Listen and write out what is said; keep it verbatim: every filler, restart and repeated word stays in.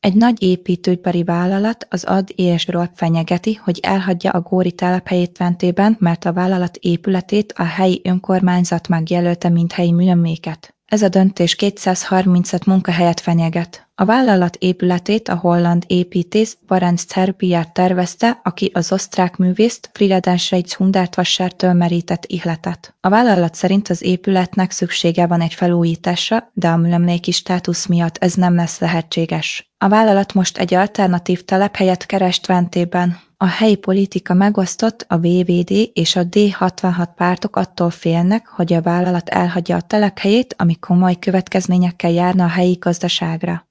Egy nagy építőipari vállalat az á dé és ról fenyegeti, hogy elhagyja a góri telephelyét Twentében, mert a vállalat épületét a helyi önkormányzat megjelölte, mint helyi műemléket. Ez a döntés kétszázharmincöt munkahelyet fenyeget. A vállalat épületét a holland építész Barend Scherbier tervezte, aki az osztrák művészt Friedrich Hundertwassertől merített ihletet. A vállalat szerint az épületnek szüksége van egy felújításra, de a műemléki státusz miatt ez nem lesz lehetséges. A vállalat most egy alternatív telephelyet keres Twentében. A helyi politika megosztott, a vé vé dé és a dé hatvanhat pártok attól félnek, hogy a vállalat elhagyja a telephelyét, ami komoly következményekkel járna a helyi gazdaságra.